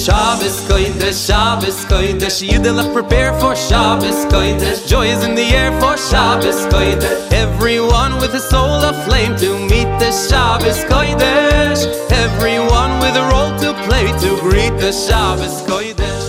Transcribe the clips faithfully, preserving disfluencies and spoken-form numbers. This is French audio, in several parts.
Shabbos Kodesh, Shabbos Kodesh, Yidelach prepare for Shabbos Kodesh. Joy is in the air for Shabbos Kodesh. Everyone with a soul aflame to meet the Shabbos Kodesh. Everyone with a role to play to greet the Shabbos Kodesh.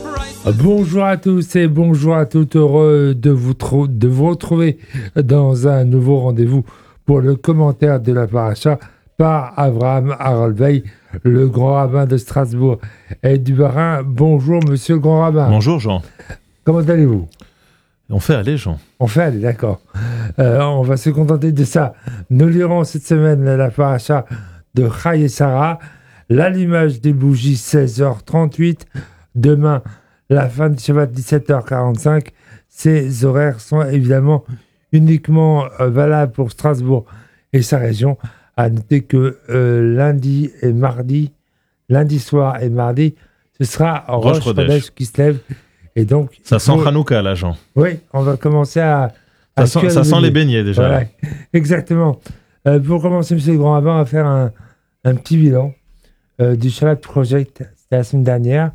Bonjour à tous et bonjour à toutes, heureux de vous, tro- de vous retrouver dans un nouveau rendez-vous pour le commentaire de la paracha par Avraham Harolveig, le grand rabbin de Strasbourg et du Bas-Rhin. Bonjour monsieur le grand rabbin. Bonjour Jean. Comment allez-vous ? On fait aller Jean. On fait aller, d'accord. Euh, on va se contenter de ça. Nous lirons cette semaine la paracha de Chai et Sarah, l'allumage des bougies seize heures trente-huit, demain la fin du Shabbat dix-sept heures quarante-cinq. Ces horaires sont évidemment uniquement euh, valables pour Strasbourg et sa région. À noter que euh, lundi et mardi, lundi soir et mardi, ce sera Rosh Chodesh qui se lève. Et donc, ça sent faut... Hanouka là, Jean. Oui, on va commencer à... Ça, à sent, ça sent les beignets déjà. Voilà, exactement. Euh, pour commencer, monsieur le grand rabbin, on va faire un, un petit bilan euh, du Shabbat Project. C'était la semaine dernière.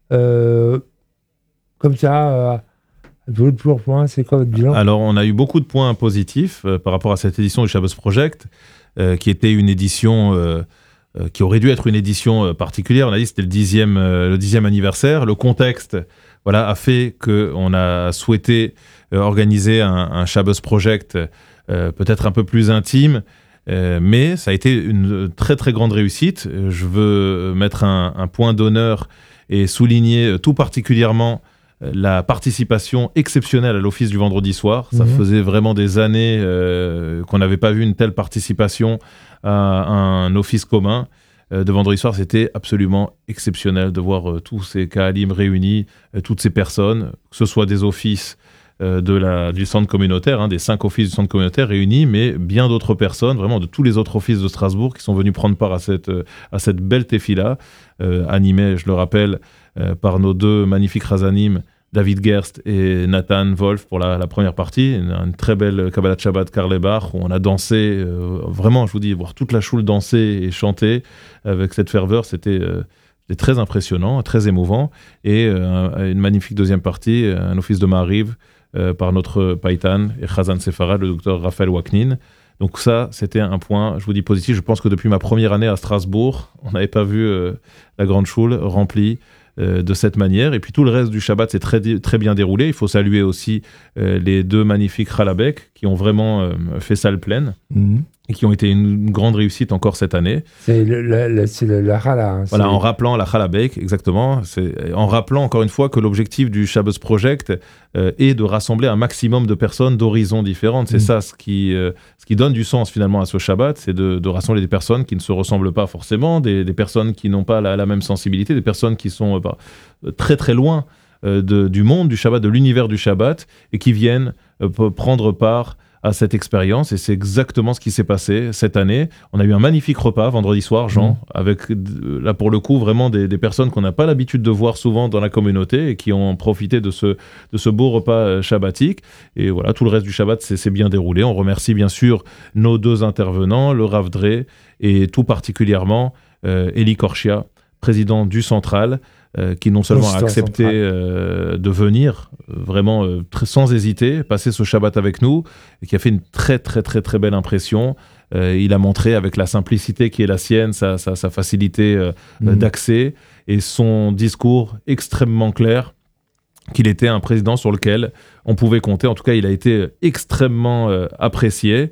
Euh, comme ça, euh, votre pour point, c'est quoi votre bilan ? Alors, on a eu beaucoup de points positifs euh, par rapport à cette édition du Shabbos Project, euh, qui était une édition euh, euh, qui aurait dû être une édition euh, particulière. On a dit que c'était le dixième, euh, le dixième anniversaire. Le contexte, voilà, a fait qu'on a souhaité euh, organiser un, un Shabbos Project euh, peut-être un peu plus intime, euh, mais ça a été une très très grande réussite. Je veux mettre un, un point d'honneur et souligner tout particulièrement la participation exceptionnelle à l'office du vendredi soir. Ça mmh. faisait vraiment des années euh, qu'on n'avait pas vu une telle participation à un office commun euh, de vendredi soir. C'était absolument exceptionnel de voir euh, tous ces Kahalim réunis, euh, toutes ces personnes, que ce soit des offices euh, de la, du centre communautaire, hein, des cinq offices du centre communautaire réunis, mais bien d'autres personnes, vraiment de tous les autres offices de Strasbourg qui sont venus prendre part à cette, euh, à cette belle tefila, euh, animée, je le rappelle, Euh, par nos deux magnifiques Razanim, David Gerst et Nathan Wolf pour la, la première partie. Une, une très belle Kabbalat Shabbat Karlebach où on a dansé, euh, vraiment, je vous dis, voir toute la choule danser et chanter avec cette ferveur, c'était, euh, c'était très impressionnant, très émouvant. Et euh, une magnifique deuxième partie, un office de Ma'ariv euh, par notre Paitan et Chazan Sefarad, le docteur Raphaël Waknin. Donc ça, c'était un point, je vous dis, positif. Je pense que depuis ma première année à Strasbourg, on n'avait pas vu euh, la grande choule remplie euh, de cette manière. Et puis tout le reste du Shabbat s'est très, très bien déroulé. Il faut saluer aussi euh, les deux magnifiques Chalabek qui ont vraiment euh, fait salle pleine mmh. et qui ont été une, une grande réussite encore cette année. C'est le, le, le, c'est le, la Chala. Hein, voilà, en rappelant la Chalabek, exactement. C'est, en rappelant encore une fois que l'objectif du Shabbos Project euh, est de rassembler un maximum de personnes d'horizons différentes. C'est mmh. ça ce qui, euh, ce qui donne du sens finalement à ce Shabbat, c'est de, de rassembler des personnes qui ne se ressemblent pas forcément, des, des personnes qui n'ont pas la, la même sensibilité, des personnes qui sont euh, bah, très très loin euh, de, du monde du Shabbat, de l'univers du Shabbat, et qui viennent euh, prendre part à cette expérience. Et c'est exactement ce qui s'est passé cette année. On a eu un magnifique repas vendredi soir, Jean, mmh. avec là pour le coup vraiment des, des personnes qu'on n'a pas l'habitude de voir souvent dans la communauté et qui ont profité de ce, de ce beau repas shabbatique. Et voilà, tout le reste du Shabbat s'est, s'est bien déroulé. On remercie bien sûr nos deux intervenants, le Rav Dré et tout particulièrement euh, Eli Korchia, président du Central, Euh, qui non seulement a accepté euh, de venir, euh, vraiment euh, très, sans hésiter, passer ce Shabbat avec nous, et qui a fait une très très très très belle impression. Euh, il a montré avec la simplicité qui est la sienne, sa, sa, sa facilité euh, mmh. d'accès, et son discours extrêmement clair, qu'il était un président sur lequel on pouvait compter. En tout cas, il a été extrêmement euh, apprécié.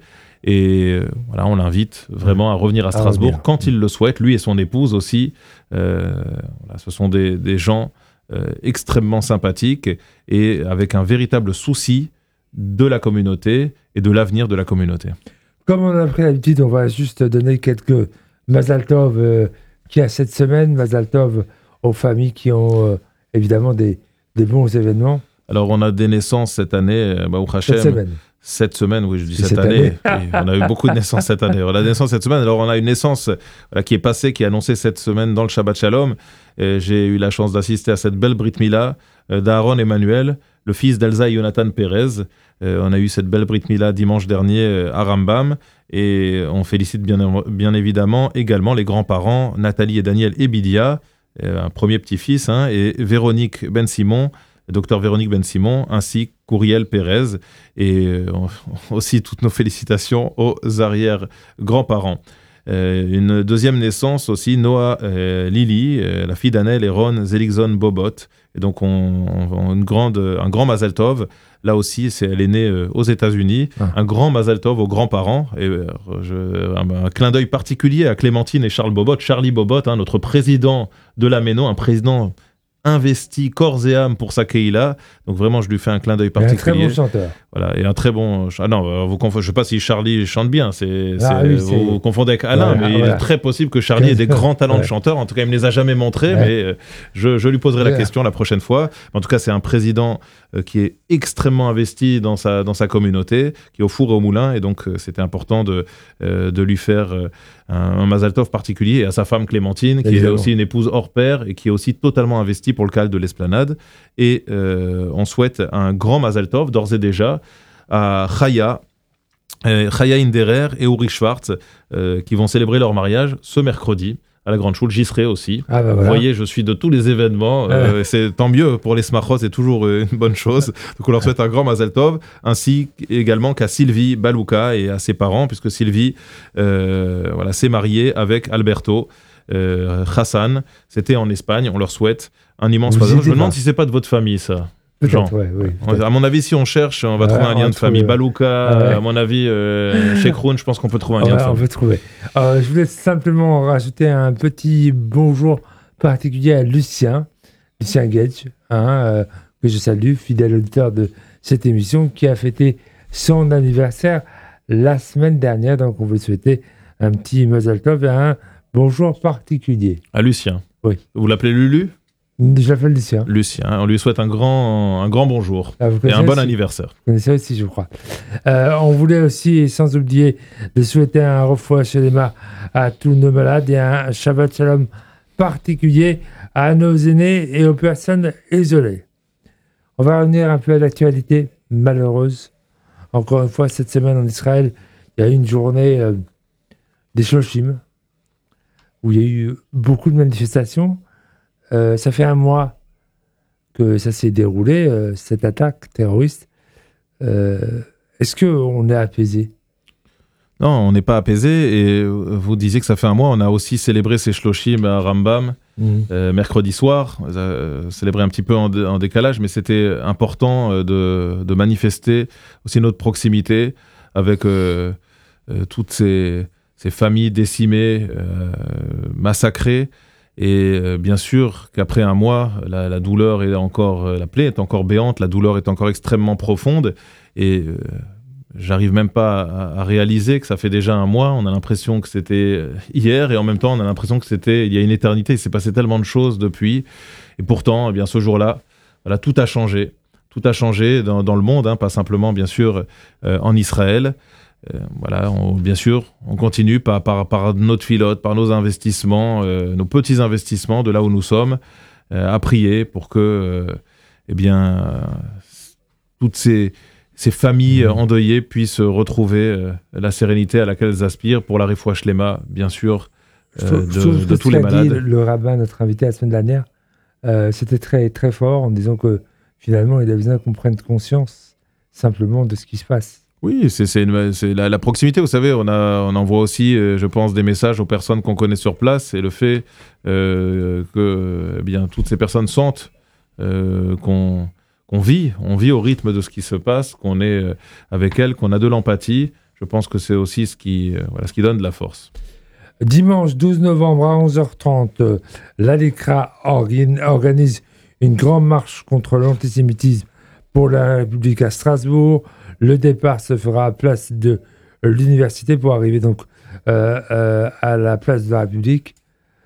Et euh, voilà, on l'invite vraiment à revenir à Strasbourg ah, quand il le souhaite, lui et son épouse aussi. Euh, voilà, ce sont des, des gens euh, extrêmement sympathiques et, et avec un véritable souci de la communauté et de l'avenir de la communauté. Comme on a pris l'habitude, on va juste donner quelques Mazal Tov euh, qu'il y a cette semaine, Mazal Tov aux familles qui ont euh, évidemment des, des bons événements. Alors, on a des naissances cette année, bah, au Hachem. Cette semaine. Cette semaine, oui, je dis cette, cette année. année. On a eu beaucoup de naissances cette année. On a des naissances cette semaine. Alors, on a une naissance voilà, qui est passée, qui est annoncée cette semaine dans le Shabbat Shalom. Et j'ai eu la chance d'assister à cette belle Brit Mila euh, d'Aaron Emmanuel, le fils d'Elsa et Jonathan Pérez. Euh, on a eu cette belle Brit Mila dimanche dernier euh, à Rambam. Et on félicite bien, bien évidemment également les grands-parents, Nathalie et Daniel Ebidia, un premier petit-fils, hein, et Véronique Ben Simon, docteur Véronique Ben Simon, ainsi qu'Ouriel Pérez, et euh, aussi toutes nos félicitations aux arrière-grands-parents. Euh, une deuxième naissance aussi, Noah euh, Lily, euh, la fille d'Annel et Ron Zeligson Bobot. Et donc, on, on, une grande, un grand Mazel Tov. Là aussi, c'est, elle est née euh, aux États-Unis. Ah. Un grand Mazel Tov aux grands-parents. Et, euh, je, un, un clin d'œil particulier à Clémentine et Charles Bobot. Charlie Bobot, hein, notre président de la Méno, un président investi corps et âme pour sa Keïla. Donc vraiment, je lui fais un clin d'œil particulier. Et un très bon chanteur. Voilà, et un très bon... Ah non, vous confondez, je ne sais pas si Charlie chante bien, c'est, ah, c'est, oui, vous, c'est... vous confondez avec Alain, ouais, mais voilà. Il est très possible que Charlie ait des grands talents ouais. de chanteur. En tout cas, il ne me les a jamais montrés, ouais. mais je, je lui poserai ouais. la question la prochaine fois. En tout cas, c'est un président euh, qui est extrêmement investi dans sa, dans sa communauté, qui est au four et au moulin, et donc euh, c'était important de, euh, de lui faire euh, un, un Mazel Tov particulier, et à sa femme Clémentine, qui Évidemment. est aussi une épouse hors pair, et qui est aussi totalement investie pour le cadre de l'Esplanade. Et euh, on souhaite un grand Mazel Tov, d'ores et déjà, à Chaya, euh, Chaya Inderer et Uri Schwartz, euh, qui vont célébrer leur mariage ce mercredi à la Grande Schule. J'y serai aussi. Ah bah voilà. Vous voyez, je suis de tous les événements. Euh, c'est tant mieux pour les smachos, c'est toujours une bonne chose. Donc on leur souhaite un grand Mazel Tov, ainsi également qu'à Sylvie Balouka et à ses parents, puisque Sylvie euh, voilà, s'est mariée avec Alberto euh, Hassan. C'était en Espagne. On leur souhaite un immense Mazel Tov. Je me demande si c'est pas de votre famille, ça. Peut-être, ouais, oui, peut-être. À mon avis, si on cherche, on va ouais, trouver un lien de famille. Trouver... Balouka, ah ouais. à mon avis, euh, chez Kroon, je pense qu'on peut trouver un ouais, lien de famille. On peut trouver. Euh, je voulais simplement rajouter un petit bonjour particulier à Lucien, Lucien Gage, hein, euh, que je salue, fidèle auditeur de cette émission, qui a fêté son anniversaire la semaine dernière. Donc, on veut souhaiter un petit Mazel Tov et un bonjour particulier. À Lucien. Oui. Vous l'appelez Lulu ? Je l'appelle Lucien. Lucien, on lui souhaite un grand, un grand bonjour ah, et un bon aussi. anniversaire. Vous connaissez aussi, je crois. Euh, on voulait aussi, sans oublier, de souhaiter un refoua shelema à tous nos malades et un Shabbat Shalom particulier à nos aînés et aux personnes isolées. On va revenir un peu à l'actualité malheureuse. Encore une fois, cette semaine en Israël, il y a eu une journée euh, des Shloshim où il y a eu beaucoup de manifestations. Euh, ça fait un mois que ça s'est déroulé, euh, cette attaque terroriste. Euh, est-ce qu'on est apaisé ? Non, on n'est pas apaisé. Et vous disiez que ça fait un mois. On a aussi célébré ces Shloshim à Rambam mmh. euh, mercredi soir. On a euh, célébré un petit peu en, dé- en décalage, mais c'était important euh, de, de manifester aussi notre proximité avec euh, euh, toutes ces, ces familles décimées, euh, massacrées. Et euh, bien sûr qu'après un mois, la, la douleur est encore, euh, la plaie est encore béante, la douleur est encore extrêmement profonde. Et euh, j'arrive même pas à, à réaliser que ça fait déjà un mois. On a l'impression que c'était hier et en même temps, on a l'impression que c'était il y a une éternité. Il s'est passé tellement de choses depuis. Et pourtant, eh bien, ce jour-là, voilà, tout a changé. Tout a changé dans, dans le monde, hein, pas simplement, bien sûr, euh, en Israël. Euh, voilà, on, bien sûr, on continue par, par, par notre filote, par nos investissements, euh, nos petits investissements de là où nous sommes, euh, à prier pour que euh, eh bien, euh, toutes ces, ces familles endeuillées puissent retrouver euh, la sérénité à laquelle elles aspirent pour la Refoua Shlema, bien sûr, euh, de, de, de tous les malades. Dit le rabbin, notre invité la semaine dernière, euh, c'était très, très fort en disant que finalement, il a besoin qu'on prenne conscience simplement de ce qui se passe. Oui, c'est, c'est, une, c'est la, la proximité, vous savez, on, a, on envoie aussi, euh, je pense, des messages aux personnes qu'on connaît sur place, et le fait euh, que eh bien, toutes ces personnes sentent euh, qu'on, qu'on vit, on vit au rythme de ce qui se passe, qu'on est euh, avec elles, qu'on a de l'empathie, je pense que c'est aussi ce qui, euh, voilà, ce qui donne de la force. Dimanche douze novembre à onze heures trente, euh, l'Alekra organ, organise une grande marche contre l'antisémitisme pour la République à Strasbourg. Le départ se fera à place de l'université pour arriver donc euh, euh, à la place de la République.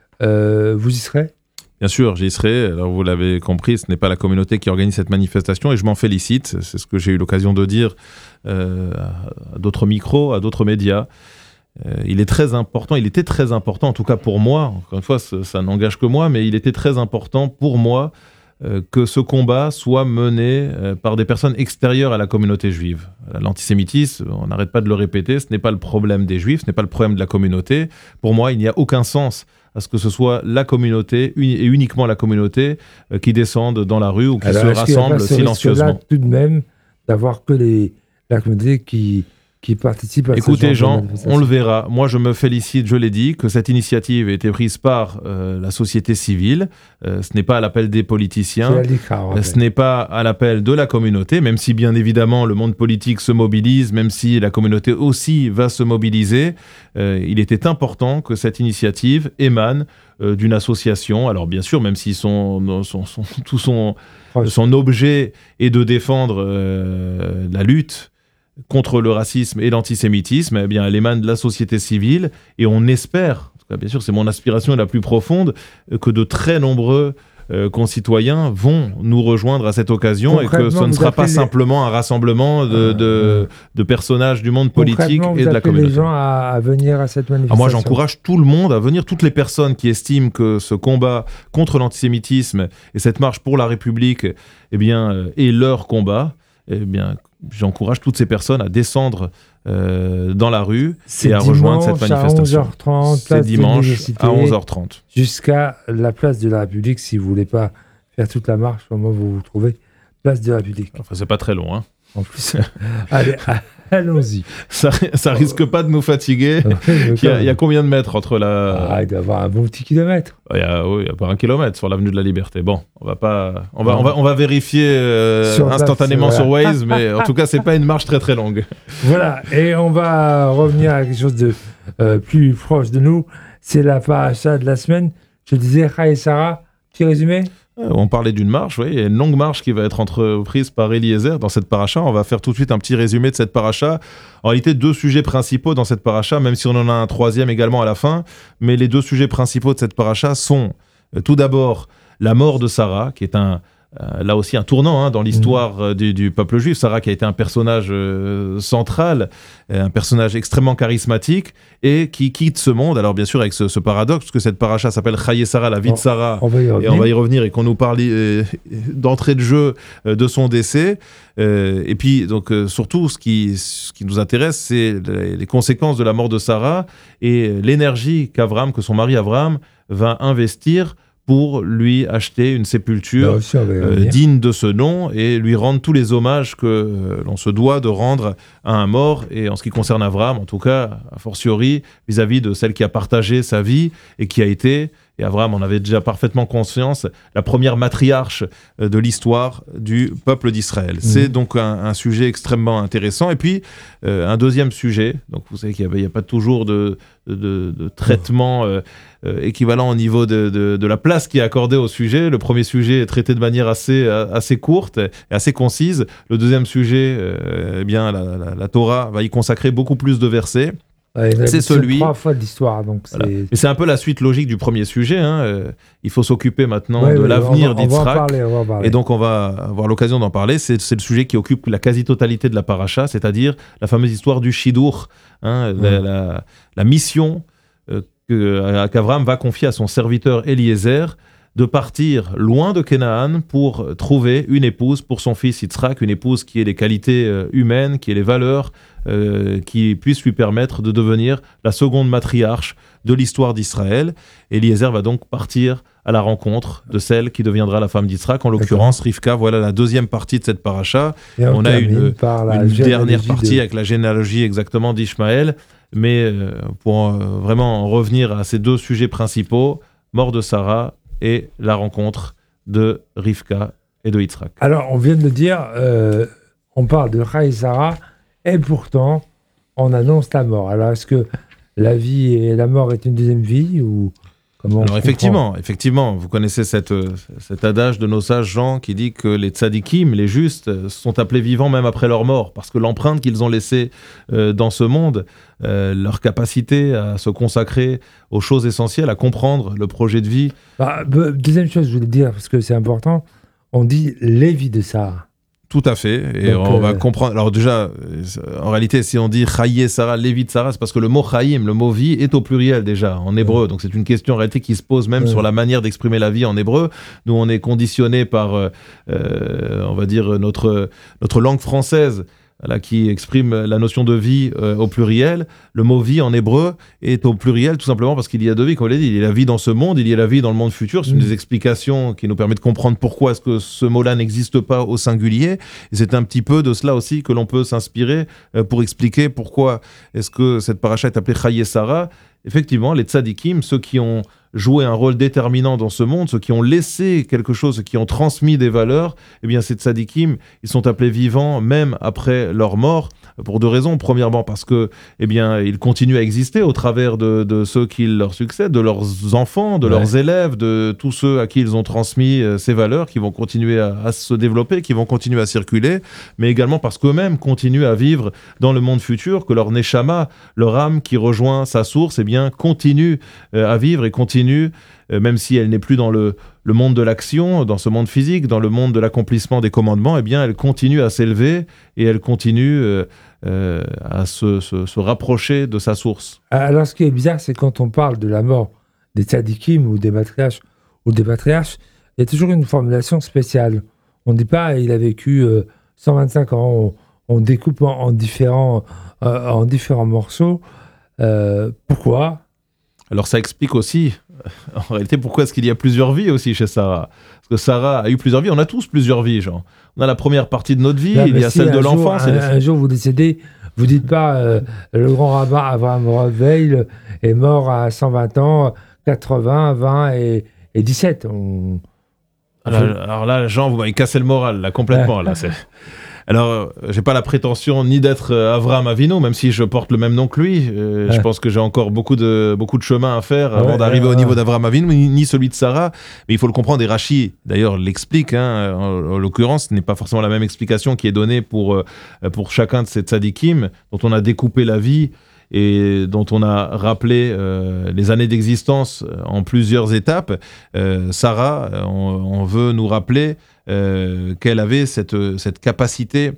Euh, vous y serez ? Bien sûr, j'y serai. Alors vous l'avez compris, ce n'est pas la communauté qui organise cette manifestation et je m'en félicite. C'est ce que j'ai eu l'occasion de dire euh, à d'autres micros, à d'autres médias. Euh, il est très important, il était très important, en tout cas pour moi, encore une fois, ça, ça n'engage que moi, mais il était très important pour moi Euh, que ce combat soit mené euh, par des personnes extérieures à la communauté juive. L'antisémitisme, on n'arrête pas de le répéter, ce n'est pas le problème des juifs, ce n'est pas le problème de la communauté. Pour moi, il n'y a aucun sens à ce que ce soit la communauté, uni- et uniquement la communauté, euh, qui descende dans la rue ou qui Alors, se est-ce qu'il y a rassemble pas ce silencieusement. risque-là, tout de même, d'avoir que les, la communauté qui, qui participe à Écoutez ce genre Jean, de manifestation. on le verra. Moi je me félicite, je l'ai dit, que cette initiative ait été prise par euh, la société civile. Euh, ce n'est pas à l'appel des C'est politiciens. la Lica, on Euh, Ce rappelle. n'est pas à l'appel de la communauté, même si bien évidemment le monde politique se mobilise, même si la communauté aussi va se mobiliser. Euh, il était important que cette initiative émane euh, d'une association. Alors bien sûr, même si son, son, son- tout son, Proche. son objet est de défendre euh, la lutte contre le racisme et l'antisémitisme, eh bien, elle émane de la société civile et on espère, en tout cas, bien sûr, c'est mon aspiration la plus profonde, euh, que de très nombreux euh, concitoyens vont nous rejoindre à cette occasion et que Concrètement, ce ne vous sera pas appelez les- simplement un rassemblement de, Euh, de, euh. de personnages du monde politique Concrètement, et vous de la appelez les communauté. gens à, à venir à cette Ah, manifestation. moi, j'encourage tout le monde à venir, toutes les personnes qui estiment que ce combat contre l'antisémitisme et cette marche pour la République, eh bien, euh, est leur combat. Eh bien, j'encourage toutes ces personnes à descendre euh, dans la rue C'est et à rejoindre cette dimanche à manifestation. onze heures trente, C'est place de dimanche l'Université, à onze heures trente. jusqu'à la place de la République, si vous voulez pas faire toute la marche, comment vous vous trouvez, place de la République. Enfin, c'est pas très long, hein. En plus, allez, allons-y. Ça, ça risque pas de nous fatiguer. Il y, a, il y a combien de mètres entre la... Ah, il doit y avoir un bon petit kilomètre. Il y a, oui, il y a pas un kilomètre sur l'avenue de la Liberté. Bon, on va pas, on va, on va, on va vérifier euh, Sur place, instantanément sur voilà. Waze, mais en tout cas, c'est pas une marche très très longue. Voilà, et on va revenir à quelque chose de euh, plus proche de nous. C'est la paracha de la semaine. Je disais, Chai et Sarah, petit résumé. Euh, On parlait d'une marche, oui, il y a une longue marche qui va être entreprise par Eliezer dans cette paracha. On va faire tout de suite un petit résumé de cette paracha. En réalité, deux sujets principaux dans cette paracha, même si on en a un troisième également à la fin. Mais les deux sujets principaux de cette paracha sont euh, tout d'abord la mort de Sarah, qui est un, euh, là aussi un tournant hein, dans l'histoire euh, du, du peuple juif. Sarah qui a été un personnage euh, central, euh, un personnage extrêmement charismatique et qui quitte ce monde. Alors bien sûr avec ce, ce paradoxe, parce que cette paracha s'appelle Chai et Sarah, la vie de Sarah. On va y Et revenir. on va y revenir et qu'on nous parle euh, d'entrée de jeu euh, de son décès. Euh, et puis, donc, euh, surtout, ce qui, ce qui nous intéresse, c'est les, les conséquences de la mort de Sarah et l'énergie qu'Avram, que son mari Avram, va investir pour lui acheter une Là sépulture aussi, on va y euh, revenir. digne de ce nom et lui rendre tous les hommages que euh, l'on se doit de rendre à un mort. Et en ce qui concerne Avram, en tout cas, a fortiori, vis-à-vis de celle qui a partagé sa vie et qui a été, et Avram en avait déjà parfaitement conscience, la première matriarche euh, de l'histoire du peuple d'Israël. C'est donc un, un sujet extrêmement intéressant. Et puis, euh, un deuxième sujet, donc vous savez qu'il n'y a, il y a pas toujours de, de, de- de traitement euh, euh, équivalent au niveau de, de- de la place qui est accordée au sujet. Le premier sujet est traité de manière assez, euh, assez courte et assez concise. Le deuxième sujet, euh, eh bien, la, la- la Torah va y consacrer beaucoup plus de versets. Ouais, il y en a c'est celui- trois fois de l'histoire, donc Voilà. c'est. Mais c'est un peu la suite logique du premier sujet. hein. Euh, il faut s'occuper maintenant Ouais, de ouais, l'avenir on va- on va en d'Yitzhak. parler, on va en parler. Et donc, on va avoir l'occasion d'en parler. C'est, c'est le sujet qui occupe la quasi-totalité de la paracha, c'est-à-dire la fameuse histoire du Shidur, hein, la, Ouais. la- la mission euh, que, euh, qu'Avram va confier à son serviteur Eliezer de partir loin de Canaan pour trouver une épouse pour son fils Yitzhak, une épouse qui ait les qualités euh, humaines, qui ait les valeurs, euh, qui puisse lui permettre de devenir la seconde matriarche de l'histoire d'Israël. Eliezer va donc partir à la rencontre de celle qui deviendra la femme d'Yitzhak, en l'occurrence Rivka. Voilà la deuxième partie de cette paracha. Et on a termine une- par la Une dernière généalogie partie de- avec la généalogie exactement d'Ishmaël. Mais euh, pour euh, vraiment en revenir à ces deux sujets principaux, mort de Sarah et la rencontre de Rivka et de Yitzhak. Alors, on vient de le dire, euh, on parle de Chai et Sarah, et pourtant, on annonce la mort. Alors, est-ce que la vie et la mort est une deuxième vie ou comment on Alors comprend effectivement, effectivement, vous connaissez cette, euh, cet adage de nos sages gens qui dit que les tzadikim, les justes, euh, sont appelés vivants même après leur mort, parce que l'empreinte qu'ils ont laissée euh, dans ce monde, euh, leur capacité à se consacrer aux choses essentielles, à comprendre le projet de vie. Bah, be- deuxième chose, je voulais dire, parce que c'est important, on dit les vies de Sarah. Tout à fait, et Donc, on euh, va comprendre. Alors déjà, euh, en réalité, si on dit Chayé Sarah, Lévi de Sarah, c'est parce que le mot Chaïm, le mot vie, est au pluriel déjà en hébreu. Donc c'est une question en réalité qui se pose même Ouais. sur la manière d'exprimer la vie en hébreu. Nous, on est conditionné par, euh, euh, on va dire, notre, notre langue française Là, qui exprime la notion de vie euh, au pluriel. Le mot vie en hébreu est au pluriel tout simplement parce qu'il y a deux vies, comme on l'a dit. Il y a la vie dans ce monde, il y a la vie dans le monde futur. C'est une des explications qui nous permet de comprendre pourquoi est-ce que ce mot-là n'existe pas au singulier. Et c'est un petit peu de cela aussi que l'on peut s'inspirer euh, pour expliquer pourquoi est-ce que cette paracha est appelée Chaye Sarah. Effectivement, les tzadikim, ceux qui ont joué un rôle déterminant dans ce monde, ceux qui ont laissé quelque chose, ceux qui ont transmis des valeurs, eh bien ces tzadikim, ils sont appelés vivants même après leur mort, pour deux raisons. Premièrement, parce que, eh bien, ils continuent à exister au travers de, de ceux qui leur succèdent, de leurs enfants, de ouais. leurs élèves, de tous ceux à qui ils ont transmis euh, ces valeurs, qui vont continuer à, à se développer, qui vont continuer à circuler, mais également parce qu'eux-mêmes continuent à vivre dans le monde futur, que leur neshama, leur âme qui rejoint sa source, eh bien, continue euh, à vivre et continue, euh, même si elle n'est plus dans le, le monde de l'action, dans ce monde physique, dans le monde de l'accomplissement des commandements, eh bien, elle continue à s'élever et elle continue euh, euh, à se, se, se rapprocher de sa source. Alors, ce qui est bizarre, c'est quand on parle de la mort des tzadikim ou des matriarches ou des patriarches, il y a toujours une formulation spéciale. On ne dit pas il a vécu euh, cent vingt-cinq ans. On, on découpe en, en, différents, euh, en différents morceaux. Euh, pourquoi ? Alors ça explique aussi, en réalité, pourquoi est-ce qu'il y a plusieurs vies aussi chez Sarah. Parce que Sarah a eu plusieurs vies, on a tous plusieurs vies, genre. On a la première partie de notre vie, là, il y a si celle de l'enfance. Un, un jour vous décédez, vous dites pas euh, le grand rabbin Abraham Rothweil est mort à cent vingt ans, quatre-vingts, vingt et, et dix-sept. On... Alors, alors là, Jean, vous m'avez cassé le moral, là, complètement. là, c'est... Alors, euh, j'ai pas la prétention ni d'être euh, Avraham Avinu, même si je porte le même nom que lui. Euh, ouais. Je pense que j'ai encore beaucoup de, beaucoup de chemin à faire avant ouais, d'arriver ouais, au niveau ouais. d'Avraham Avinu, ni, ni celui de Sarah. Mais il faut le comprendre, et Rashi, d'ailleurs, l'explique. Hein, en, en l'occurrence, ce n'est pas forcément la même explication qui est donnée pour, euh, pour chacun de ces tzadikim, dont on a découpé la vie et dont on a rappelé euh, les années d'existence en plusieurs étapes. Euh, Sarah, on, on veut nous rappeler euh, qu'elle avait cette, cette capacité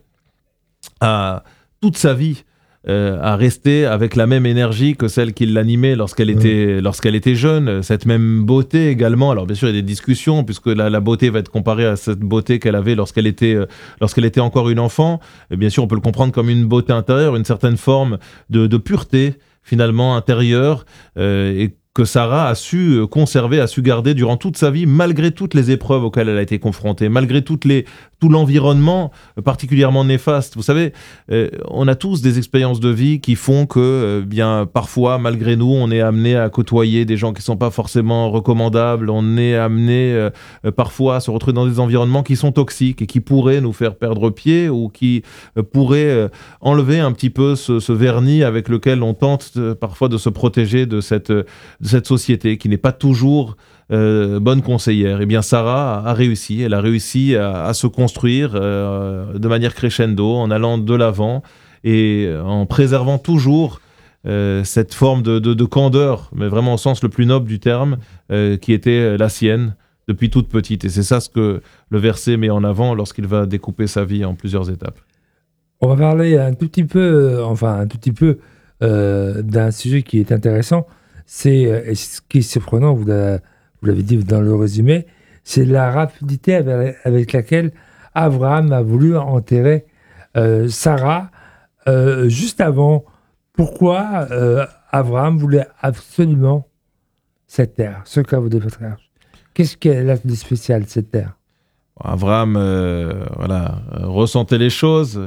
à toute sa vie euh, à rester avec la même énergie que celle qui l'animait lorsqu'elle était, mmh. lorsqu'elle était jeune, cette même beauté également. Alors bien sûr, il y a des discussions, puisque la, la beauté va être comparée à cette beauté qu'elle avait lorsqu'elle était, euh, lorsqu'elle était encore une enfant. Et bien sûr, on peut le comprendre comme une beauté intérieure, une certaine forme de, de pureté, finalement, intérieure, euh, et que Sarah a su conserver, a su garder durant toute sa vie, malgré toutes les épreuves auxquelles elle a été confrontée, malgré toutes les, tout l'environnement particulièrement néfaste. Vous savez, euh, on a tous des expériences de vie qui font que, euh, bien, parfois, malgré nous, on est amené à côtoyer des gens qui ne sont pas forcément recommandables, on est amené euh, parfois à se retrouver dans des environnements qui sont toxiques et qui pourraient nous faire perdre pied ou qui euh, pourraient euh, enlever un petit peu ce, ce vernis avec lequel on tente euh, parfois de se protéger de cette... de cette société qui n'est pas toujours euh, bonne conseillère. Eh bien, Sarah a, a réussi. Elle a réussi à, à se construire euh, de manière crescendo, en allant de l'avant et en préservant toujours euh, cette forme de, de, de candeur, mais vraiment au sens le plus noble du terme, euh, qui était la sienne depuis toute petite. Et c'est ça ce que le verset met en avant lorsqu'il va découper sa vie en plusieurs étapes. On va parler un tout petit peu, euh, enfin un tout petit peu euh, d'un sujet qui est intéressant. C'est ce qui est surprenant, vous l'avez dit dans le résumé, c'est la rapidité avec, avec laquelle Abraham a voulu enterrer euh, Sarah euh, juste avant. Pourquoi euh, Abraham voulait absolument cette terre, ce caveau des patriarches? Qu'est-ce qu'elle a de spécial, cette terre? Abraham euh, voilà, ressentait les choses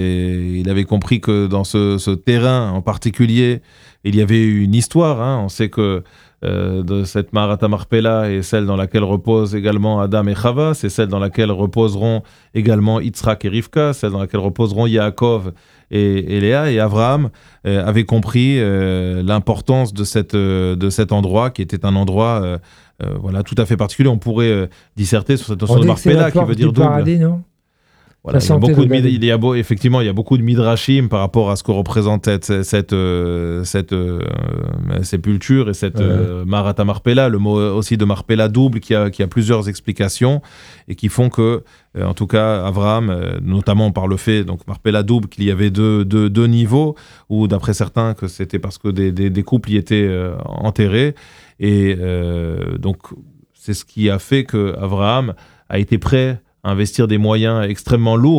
et il avait compris que dans ce, ce terrain en particulier, il y avait une histoire. Hein. On sait que euh, de cette Maharat Marpella est celle dans laquelle reposent également Adam et Chava, c'est celle dans laquelle reposeront également Yitzhak et Rivka, celle dans laquelle reposeront Yaakov et, et Léa. Et Abraham euh, avait compris euh, l'importance de, cette, euh, de cet endroit qui était un endroit euh, euh, voilà, tout à fait particulier. On pourrait euh, disserter sur cette notion de Marpella qui veut dire double. Paradis, non? Voilà, il y a beaucoup de, il y a beau, effectivement, il y a beaucoup de midrashim par rapport à ce que représente cette, cette, euh, cette euh, sépulture et cette ouais. euh, Maharat Marpella, le mot aussi de Marpella double qui a, qui a plusieurs explications et qui font que, euh, en tout cas, Abraham, euh, notamment par le fait, donc Marpella double, qu'il y avait deux, deux, deux niveaux, ou d'après certains que c'était parce que des, des, des couples y étaient euh, enterrés. Et euh, donc, c'est ce qui a fait que Abraham a été prêt investir des moyens extrêmement lourds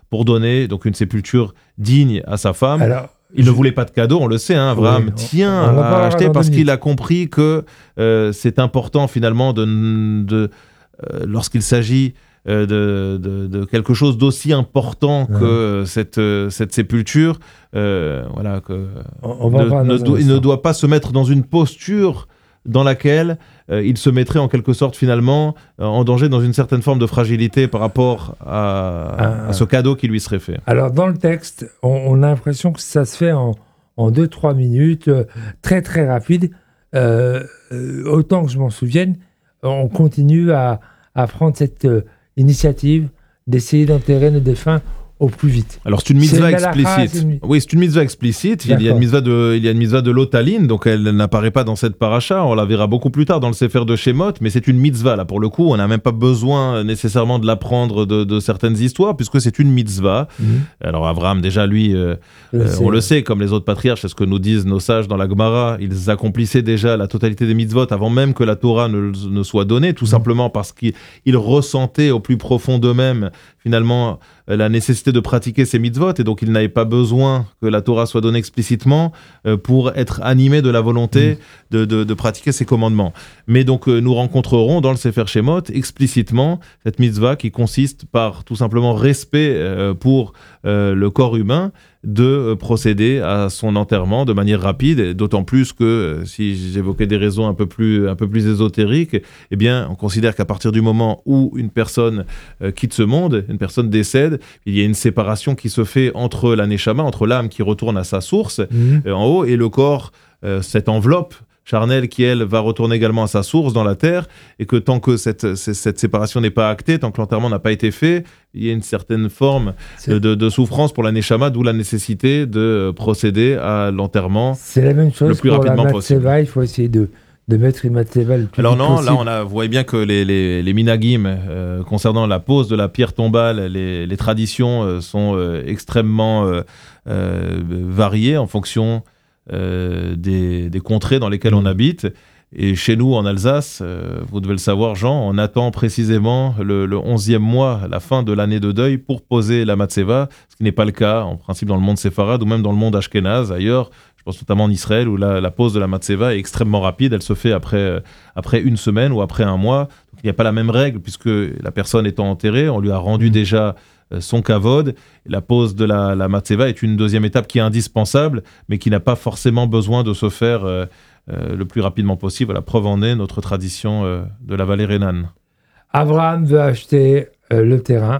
pour donner donc une sépulture digne à sa femme. Alors, il je... ne voulait pas de cadeau, on le sait, hein, Abraham oui, on, tient on à acheter parce qu'il minutes. a compris que euh, c'est important finalement de, de, euh, lorsqu'il s'agit euh, de, de, de quelque chose d'aussi important que euh, cette, euh, cette sépulture, euh, voilà, que on, on va ne, ne do- il ne doit pas se mettre dans une posture dans laquelle euh, il se mettrait en quelque sorte finalement euh, en danger dans une certaine forme de fragilité par rapport à, ah, à ce cadeau qui lui serait fait. Alors dans le texte, on, on a l'impression que ça se fait en, en deux trois minutes, euh, très très rapide. Euh, euh, autant que je m'en souvienne, on continue à, à prendre cette euh, initiative d'essayer d'enterrer nos défunts au plus vite. Alors c'est une mitzvah C'est une halakha, explicite. c'est une... Oui, c'est une mitzvah explicite. D'accord. Il y a une mitzvah de, il y a une mitzvah de l'otaline, donc elle n'apparaît pas dans cette paracha. On la verra beaucoup plus tard dans le Sefer de Shemot, mais c'est une mitzvah là pour le coup. On n'a même pas besoin nécessairement de l'apprendre de, de certaines histoires puisque c'est une mitzvah. Mmh. Alors Abraham déjà lui, euh, le euh, on le sait, comme les autres patriarches, c'est ce que nous disent nos sages dans la Gemara. Ils accomplissaient déjà la totalité des mitzvot avant même que la Torah ne, ne soit donnée, tout mmh. simplement parce qu'ils ils ressentaient au plus profond d'eux-mêmes finalement la nécessité de pratiquer ces mitzvot, et donc il n'avait pas besoin que la Torah soit donnée explicitement euh, pour être animé de la volonté mmh. de, de, de pratiquer ces commandements. Mais donc euh, nous rencontrerons dans le Sefer Shemot explicitement cette mitzvah qui consiste par tout simplement respect euh, pour euh, le corps humain, de euh, procéder à son enterrement de manière rapide, d'autant plus que, euh, si j'évoquais des raisons un peu plus, un peu plus ésotériques, eh bien, on considère qu'à partir du moment où une personne euh, quitte ce monde, une personne décède, il y a une séparation qui se fait entre la neshama, entre l'âme qui retourne à sa source, mmh. euh, en haut, et le corps, euh, cette enveloppe charnelle qui, elle, va retourner également à sa source dans la terre, et que tant que cette, cette séparation n'est pas actée, tant que l'enterrement n'a pas été fait, il y a une certaine forme de, de, de souffrance pour la neshama, d'où la nécessité de procéder à l'enterrement C'est la même chose le plus pour rapidement la possible. Matseva, il faut essayer de, de mettre une Matseva le plus Alors vite non, possible. là on a, vous voyez bien que les, les, les minagim euh, concernant la pose de la pierre tombale, les, les traditions euh, sont euh, extrêmement euh, euh, variées en fonction Euh, des, des contrées dans lesquelles mmh. on habite. Et chez nous, en Alsace, euh, vous devez le savoir, Jean, on attend précisément le, le onzième mois, la fin de l'année de deuil, pour poser la matzeva, ce qui n'est pas le cas, en principe, dans le monde séfarade ou même dans le monde ashkénaze. Ailleurs, je pense notamment en Israël, où la, la pose de la matzeva est extrêmement rapide. Elle se fait après, euh, après une semaine ou après un mois. Donc, il n'y a pas la même règle, puisque la personne étant enterrée, on lui a rendu mmh. déjà son kavod. La pose de la, la matzeva est une deuxième étape qui est indispensable, mais qui n'a pas forcément besoin de se faire euh, euh, le plus rapidement possible. La preuve en est notre tradition euh, de la vallée rhénane. Abraham veut acheter euh, le terrain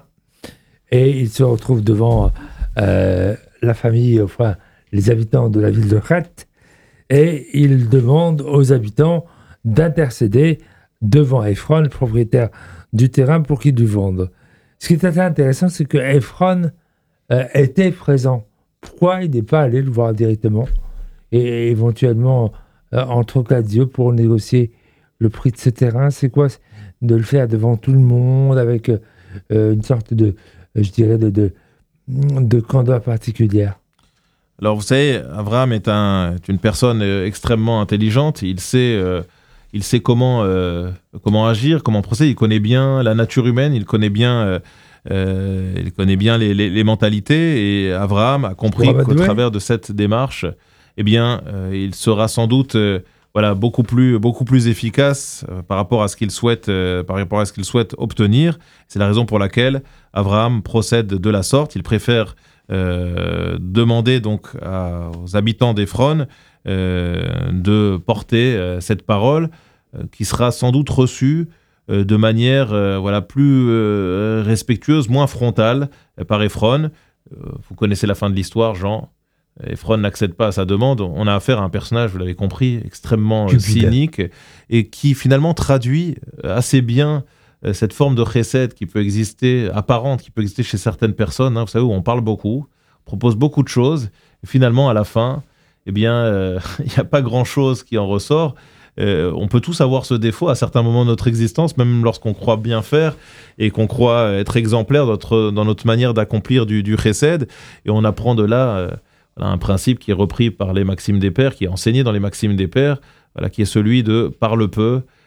et il se retrouve devant euh, la famille, enfin les habitants de la ville de Khat, et il demande aux habitants d'intercéder devant Ephron, le propriétaire du terrain, pour qu'il lui vende. Ce qui est assez intéressant, c'est que Ephron euh, était présent. Pourquoi il n'est pas allé le voir directement et éventuellement euh, entre quatre yeux pour négocier le prix de ce terrain? C'est quoi de le faire devant tout le monde avec euh, une sorte de, je dirais, de, de, de candeur particulière? Alors vous savez, Abraham est, un, est une personne extrêmement intelligente. Il sait... Euh, Il sait comment, euh, comment agir, comment procéder. Il connaît bien la nature humaine, il connaît bien, euh, euh, il connaît bien les, les, les mentalités. Et Abraham a compris qu'au travers de cette démarche, eh bien, euh, il sera sans doute euh, voilà, beaucoup, plus, beaucoup plus efficace euh, par rapport à ce qu'il souhaite, euh, par rapport à ce qu'il souhaite obtenir. C'est la raison pour laquelle Abraham procède de la sorte. Il préfère euh, demander donc à, aux habitants d'Ephron Euh, de porter euh, cette parole euh, qui sera sans doute reçue euh, de manière euh, voilà, plus euh, respectueuse, moins frontale euh, par Ephron. Euh, vous connaissez la fin de l'histoire, Jean. Ephron n'accède pas à sa demande. On a affaire à un personnage, vous l'avez compris, extrêmement euh, cynique et qui finalement traduit assez bien euh, cette forme de chesed qui peut exister, apparente, qui peut exister chez certaines personnes. Hein, vous savez, où on parle beaucoup, on propose beaucoup de choses et finalement, à la fin, eh bien, il euh, n'y a pas grand-chose qui en ressort. Euh, on peut tous avoir ce défaut à certains moments de notre existence, même lorsqu'on croit bien faire et qu'on croit être exemplaire dans notre, dans notre manière d'accomplir du, du chesed. Et on apprend de là euh, voilà, un principe qui est repris par les Maximes des Pères, qui est enseigné dans les Maximes des Pères, voilà, qui est celui de « parle peu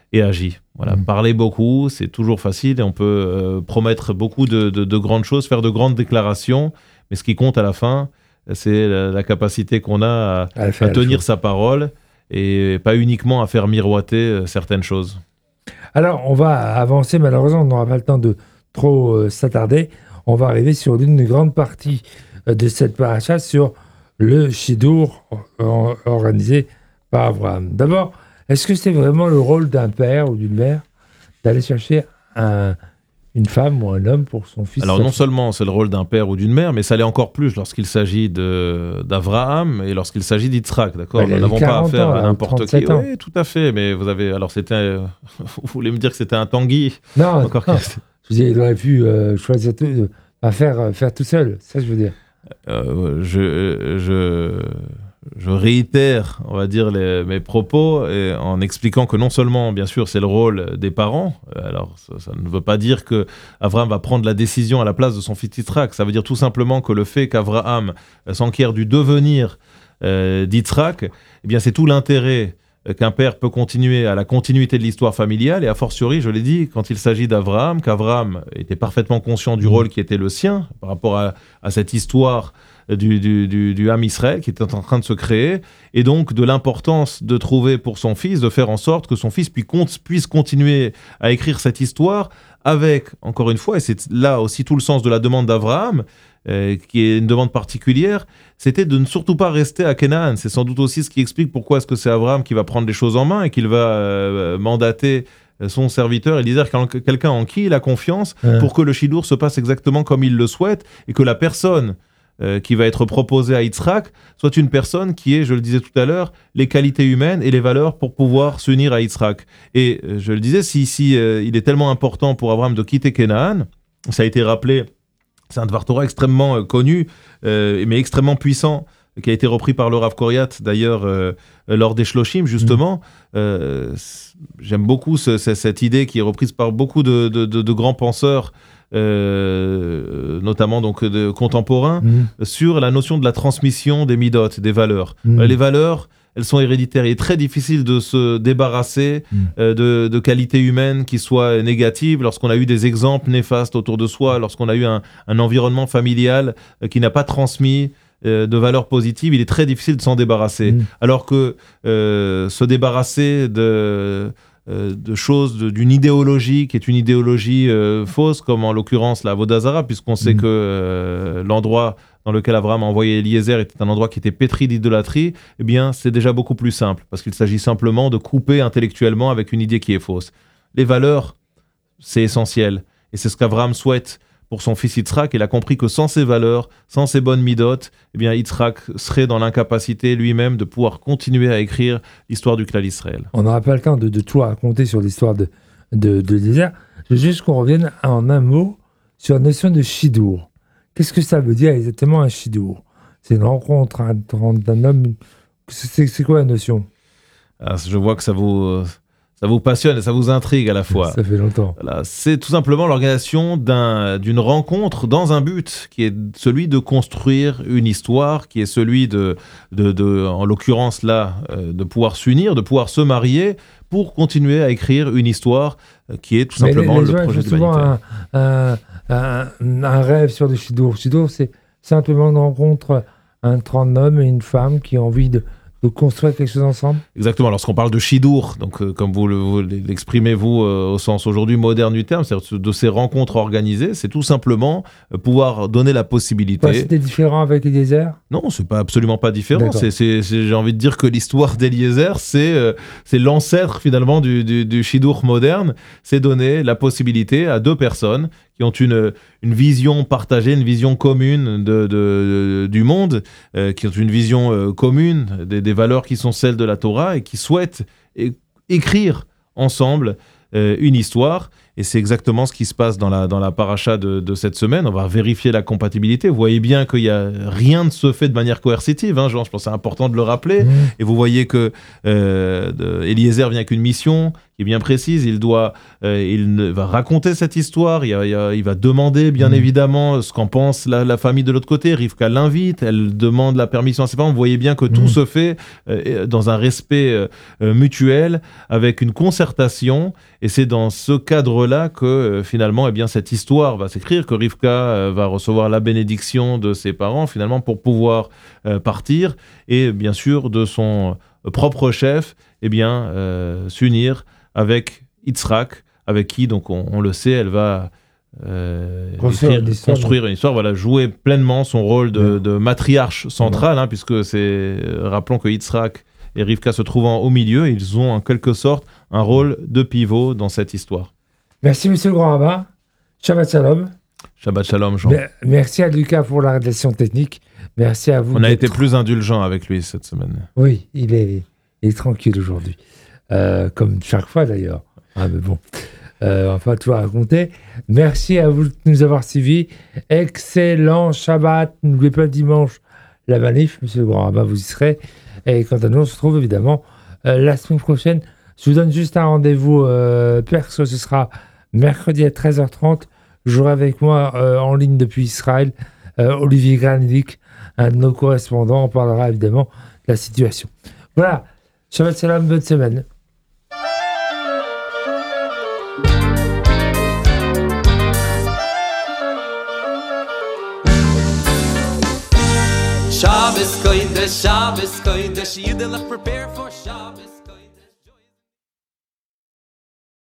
et agit. Voilà, mmh. Parler beaucoup, c'est toujours facile et on peut euh, promettre beaucoup de, de, de grandes choses, faire de grandes déclarations, mais ce qui compte à la fin, c'est la, la capacité qu'on a à, à, à tenir sa parole et pas uniquement à faire miroiter certaines choses. Alors, on va avancer, malheureusement, on n'aura pas le temps de trop euh, s'attarder. On va arriver sur une grande partie euh, de cette paracha, sur le Shidur euh, organisé par Abraham. D'abord, est-ce que c'est vraiment le rôle d'un père ou d'une mère d'aller chercher un, une femme ou un homme pour son fils? Alors non seulement c'est le rôle d'un père ou d'une mère, mais ça l'est encore plus lorsqu'il s'agit de, d'Abraham et lorsqu'il s'agit d'Yitzhak, d'accord? Nous n'avons pas affaire à n'importe qui. Ans. Oui, tout à fait, mais vous avez... Alors c'était... Euh, vous voulez me dire que c'était un Tanguy? Non, encore non. Je veux dire, il aurait pu euh, choisir tout, euh, à faire, faire tout seul, ça je veux dire. Euh, je... je... Je réitère, on va dire, les, mes propos et en expliquant que non seulement, bien sûr, c'est le rôle des parents. Alors, ça, ça ne veut pas dire que Abraham va prendre la décision à la place de son fils Yitzhak. Ça veut dire tout simplement que le fait qu'Abraham s'enquiert du devenir euh, d'Yitzhak, eh bien, c'est tout l'intérêt qu'un père peut continuer à la continuité de l'histoire familiale. Et a fortiori, je l'ai dit, quand il s'agit d'Abraham, qu'Abraham était parfaitement conscient du rôle qui était le sien par rapport à, à cette histoire Du, du, du, du Ham Israël qui était en train de se créer, et donc de l'importance de trouver pour son fils, de faire en sorte que son fils puisse, puisse continuer à écrire cette histoire avec, encore une fois, et c'est là aussi tout le sens de la demande d'Abraham, euh, qui est une demande particulière, c'était de ne surtout pas rester à Canaan. C'est sans doute aussi ce qui explique pourquoi est-ce que c'est Abraham qui va prendre les choses en main et qu'il va euh, mandater son serviteur Eliezer, quelqu'un en qui il a confiance, ouais. pour que le Shidur se passe exactement comme il le souhaite, et que la personne Euh, qui va être proposé à Yitzhak, soit une personne qui ait, je le disais tout à l'heure, les qualités humaines et les valeurs pour pouvoir s'unir à Yitzhak. Et euh, je le disais, si, si euh, il est tellement important pour Abraham de quitter Canaan, ça a été rappelé, c'est un Dvar Torah extrêmement euh, connu, euh, mais extrêmement puissant, qui a été repris par le Rav Koriat, d'ailleurs, euh, lors des Shloshim, justement. Mmh. Euh, j'aime beaucoup ce, ce, cette idée qui est reprise par beaucoup de, de, de, de grands penseurs, Euh, notamment donc de contemporains, mmh. sur la notion de la transmission des midot, des valeurs. Mmh. Les valeurs, elles sont héréditaires. Il est très difficile de se débarrasser mmh. euh, de, de qualités humaines qui soient négatives lorsqu'on a eu des exemples néfastes autour de soi, lorsqu'on a eu un, un environnement familial euh, qui n'a pas transmis euh, de valeurs positives. Il est très difficile de s'en débarrasser. Mmh. Alors que euh, se débarrasser de... de choses, de, d'une idéologie qui est une idéologie euh, fausse, comme en l'occurrence la Avodah Zarah, puisqu'on sait mmh. que euh, l'endroit dans lequel Abraham a envoyé Eliezer était un endroit qui était pétri d'idolâtrie, eh bien c'est déjà beaucoup plus simple, parce qu'il s'agit simplement de couper intellectuellement avec une idée qui est fausse. Les valeurs, c'est essentiel, et c'est ce qu'Abraham souhaite pour son fils Yitzhak. Il a compris que sans ces valeurs, sans ces bonnes midot, eh bien Yitzhak serait dans l'incapacité lui-même de pouvoir continuer à écrire l'histoire du Klal Israël. On n'aura pas le temps de, de tout raconter sur l'histoire de, de, de l'Israël. Je veux juste qu'on revienne en un mot sur la notion de Shidur. Qu'est-ce que ça veut dire exactement un Shidur? C'est une rencontre d'un homme. C'est, c'est quoi la notion? Alors, je vois que ça vous... Ça vous passionne et ça vous intrigue à la fois. Ça fait longtemps. Voilà, c'est tout simplement l'organisation d'un, d'une rencontre dans un but qui est celui de construire une histoire, qui est celui de, de, de en l'occurrence là, euh, de pouvoir s'unir, de pouvoir se marier pour continuer à écrire une histoire euh, qui est tout simplement les, les le gens projet font souvent un, un, un, un rêve sur le Shidur. Shidur, c'est simplement une rencontre entre un homme et une femme qui ont envie de de construire quelque chose ensemble. Exactement. Lorsqu'on parle de Shidur, donc euh, comme vous, le, vous l'exprimez vous euh, au sens aujourd'hui moderne du terme, c'est-à-dire de ces rencontres organisées, c'est tout simplement euh, pouvoir donner la possibilité. Ouais, c'était différent avec Eliezer? Non, c'est pas absolument pas différent. C'est, c'est, c'est, j'ai envie de dire que l'histoire d'Eliezer, c'est euh, c'est l'ancêtre finalement du, du, du Shidur moderne. C'est donner la possibilité à deux personnes qui ont une, une vision partagée, une vision commune de, de, de, du monde, euh, qui ont une vision euh, commune des, des valeurs qui sont celles de la Torah et qui souhaitent é- écrire ensemble euh, une histoire. Et c'est exactement ce qui se passe dans la, dans la paracha de, de cette semaine. On va vérifier la compatibilité. Vous voyez bien qu'il y a rien ne se fait de manière coercitive. Hein, Jean, je pense que c'est important de le rappeler. Mmh. Et vous voyez que euh, de, Eliezer vient avec une mission qui est bien précise. Il doit, euh, il va raconter cette histoire. Il, y a, il, y a, il va demander, bien mmh. évidemment, ce qu'en pense la, la famille de l'autre côté. Rivka l'invite, elle demande la permission à ses parents. Vous voyez bien que mmh. tout se fait euh, dans un respect euh, mutuel, avec une concertation. Et c'est dans ce cadre-là que euh, finalement, eh bien, cette histoire va s'écrire, que Rivka euh, va recevoir la bénédiction de ses parents, finalement, pour pouvoir euh, partir, et bien sûr de son propre chef, eh bien, euh, s'unir avec Yitzhak, avec qui, donc on, on le sait, elle va euh, construire, écrire, une histoire, construire une histoire, voilà, jouer pleinement son rôle de, de matriarche centrale, hein, puisque c'est, euh, rappelons que Yitzhak et Rivka se trouvant au milieu, ils ont en quelque sorte un rôle de pivot dans cette histoire. Merci Monsieur le Grand Rabbin. Shabbat Shalom. Shabbat Shalom, Jean. Merci à Lucas pour la rédaction technique. Merci à vous. On a été plus indulgent avec lui cette semaine. Oui, il est, il est tranquille aujourd'hui. Euh, comme chaque fois d'ailleurs. Ah, mais bon, euh, enfin, tout à raconter. Merci à vous de nous avoir suivis. Excellent Shabbat. N'oubliez pas dimanche la manif, Monsieur le Grand Rabbin, vous y serez. Et quant à nous, on se retrouve évidemment euh, la semaine prochaine. Je vous donne juste un rendez-vous euh, perso. Ce sera mercredi à treize heures trente. J'aurai avec moi euh, en ligne depuis Israël euh, Olivier Granvik, un de nos correspondants. On parlera évidemment de la situation. Voilà. Shabbat Shalom, bonne semaine. Shabbos kodesh, Shabbos kodesh, Yidelach prepare for Shabbos.